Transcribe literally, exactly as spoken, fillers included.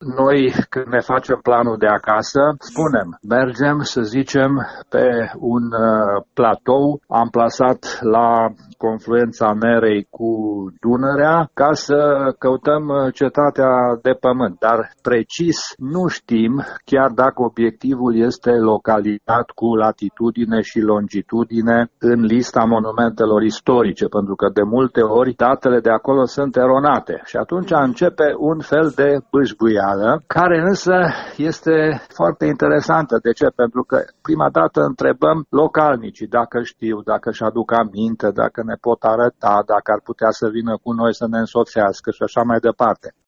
Noi, când ne facem planul de acasă, spunem, mergem, să zicem, pe un uh, platou amplasat la confluența Nerei cu Dunărea, ca să căutăm cetatea de pământ. Dar precis nu știm, chiar dacă obiectivul este localizat cu latitudine și longitudine în lista monumentelor istorice, pentru că de multe ori datele de acolo sunt eronate. Și atunci începe un fel de bâșbâială, care însă este foarte interesantă. De ce? Pentru că prima dată întrebăm localnicii dacă știu, dacă își aduc aminte, dacă ne pot arăta, dacă ar putea să vină cu noi să ne însoțească și așa mai departe.